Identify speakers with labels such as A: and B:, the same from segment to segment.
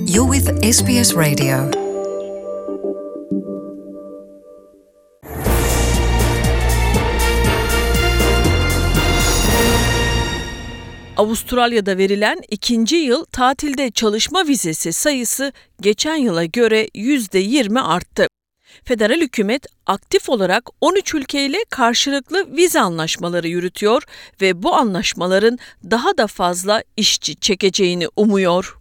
A: You're with SBS Radio.
B: Avustralya'da verilen ikinci yıl tatilde çalışma vizesi sayısı geçen yıla göre %20 arttı. Federal hükümet aktif olarak 13 ülkeyle karşılıklı vize anlaşmaları yürütüyor ve bu anlaşmaların daha da fazla işçi çekeceğini umuyor.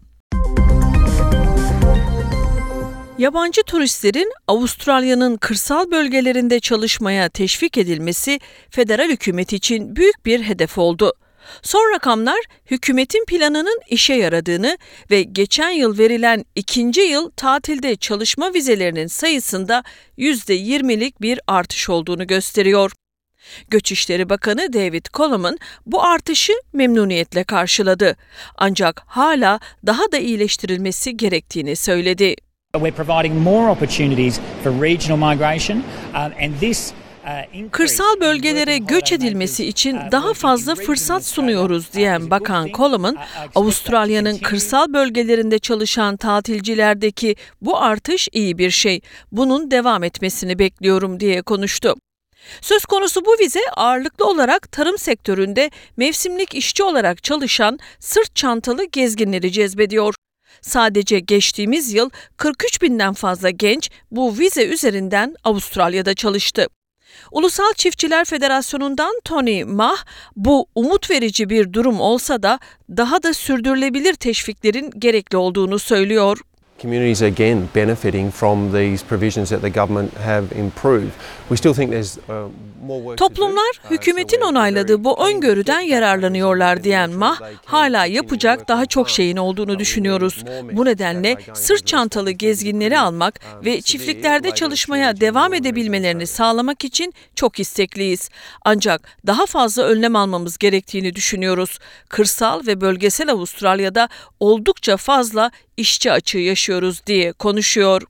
B: Yabancı turistlerin Avustralya'nın kırsal bölgelerinde çalışmaya teşvik edilmesi federal hükümet için büyük bir hedef oldu. Son rakamlar hükümetin planının işe yaradığını ve geçen yıl verilen ikinci yıl tatilde çalışma vizelerinin sayısında %20'lik bir artış olduğunu gösteriyor. Göçişleri Bakanı David Coleman bu artışı memnuniyetle karşıladı. Ancak hala daha da iyileştirilmesi gerektiğini söyledi.
C: We're providing more opportunities for regional migration and this
B: Kırsal bölgelere göç edilmesi için daha fazla fırsat sunuyoruz diyen Bakan Coleman, Avustralya'nın kırsal bölgelerinde çalışan tatilcilerdeki bu artış iyi bir şey. Bunun devam etmesini bekliyorum diye konuştu. Söz konusu bu vize ağırlıklı olarak tarım sektöründe mevsimlik işçi olarak çalışan sırt çantalı gezginleri cezbediyor. Sadece geçtiğimiz yıl 43 binden fazla genç bu vize üzerinden Avustralya'da çalıştı. Ulusal Çiftçiler Federasyonu'ndan Tony Mah, bu umut verici bir durum olsa da daha da sürdürülebilir teşviklerin gerekli olduğunu söylüyor.
D: Communities are again benefiting from these provisions that the government have improved. We still think there's more work to do.
B: Toplumlar hükümetin onayladığı bu öngörüden yararlanıyorlar diyen Mah, hala yapacak daha çok şeyin olduğunu düşünüyoruz. Bu nedenle sırt çantalı gezginleri almak ve çiftliklerde çalışmaya devam edebilmelerini sağlamak için çok istekliyiz. Ancak daha fazla önlem almamız gerektiğini düşünüyoruz. Kırsal ve bölgesel Avustralya'da oldukça fazla işçi açığı yaşıyoruz diye konuşuyor.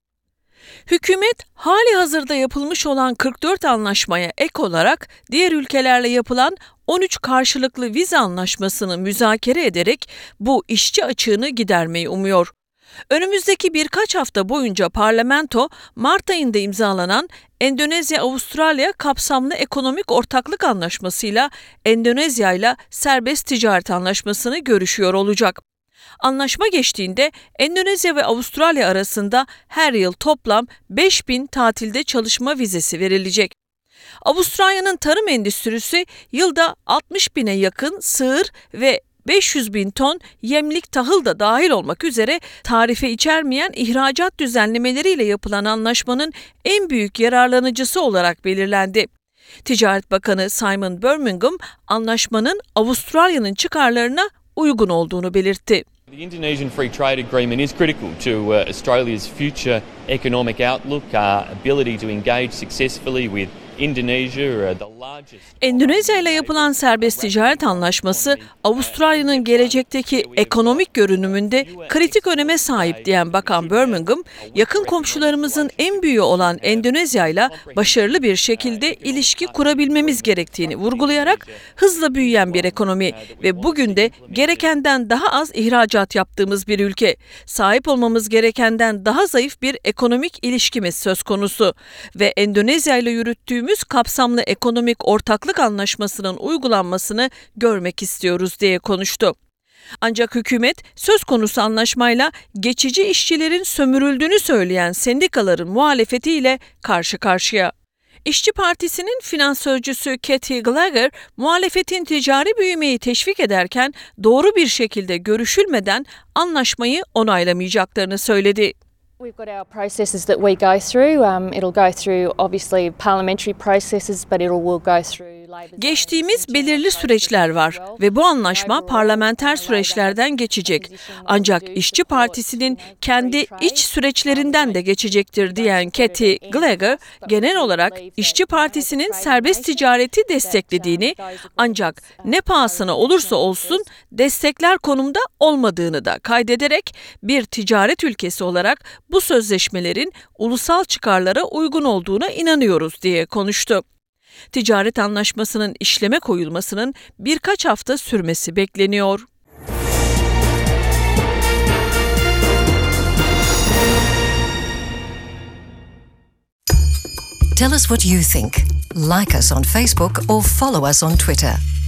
B: Hükümet hali hazırda yapılmış olan 44 anlaşmaya ek olarak diğer ülkelerle yapılan 13 karşılıklı vize anlaşmasını müzakere ederek bu işçi açığını gidermeyi umuyor. Önümüzdeki birkaç hafta boyunca parlamento, Mart ayında imzalanan Endonezya-Avustralya kapsamlı ekonomik ortaklık anlaşmasıyla Endonezya ile serbest ticaret anlaşmasını görüşüyor olacak. Anlaşma geçtiğinde Endonezya ve Avustralya arasında her yıl toplam 5.000 tatilde çalışma vizesi verilecek. Avustralya'nın tarım endüstrisi yılda 60.000'e yakın sığır ve 500.000 ton yemlik tahıl da dahil olmak üzere tarife içermeyen ihracat düzenlemeleriyle yapılan anlaşmanın en büyük yararlanıcısı olarak belirlendi. Ticaret Bakanı Simon Birmingham, anlaşmanın Avustralya'nın çıkarlarına uygun olduğunu belirtti.
E: The Indonesian Free Trade Agreement is critical to Australia's future economic outlook, ability to engage successfully with Indonesia, the largest.
B: Endonezya ile yapılan serbest ticaret anlaşması Avustralya'nın gelecekteki ekonomik görünümünde kritik öneme sahip diyen Bakan Birmingham, yakın komşularımızın en büyüğü olan Endonezya ile başarılı bir şekilde ilişki kurabilmemiz gerektiğini vurgulayarak hızla büyüyen bir ekonomi ve bugün de gerekenden daha az ihracat yaptığımız bir ülke, sahip olmamız gerekenden daha zayıf bir ekonomik ilişkimiz söz konusu ve Endonezya ile yürüttüğümüz kapsamlı ekonomik ortaklık anlaşmasının uygulanmasını görmek istiyoruz diye konuştu. Ancak hükümet söz konusu anlaşmayla geçici işçilerin sömürüldüğünü söyleyen sendikaların muhalefetiyle karşı karşıya. İşçi Partisi'nin finans sözcüsü Katie Gallagher, muhalefetin ticari büyümeyi teşvik ederken doğru bir şekilde görüşülmeden anlaşmayı onaylamayacaklarını söyledi.
F: We've got our processes that we go through. It'll go through obviously parliamentary processes, but it will go through
B: Geçtiğimiz belirli süreçler var ve bu anlaşma parlamenter süreçlerden geçecek. Ancak İşçi Partisi'nin kendi iç süreçlerinden de geçecektir diyen Katie Gallagher, genel olarak İşçi Partisi'nin serbest ticareti desteklediğini, ancak ne pahasına olursa olsun destekler konumda olmadığını da kaydederek bir ticaret ülkesi olarak bu sözleşmelerin ulusal çıkarlara uygun olduğuna inanıyoruz diye konuştu. Ticaret anlaşmasının işleme koyulmasının birkaç hafta sürmesi bekleniyor.
A: Tell us what you think. Like us on Facebook or follow us on Twitter.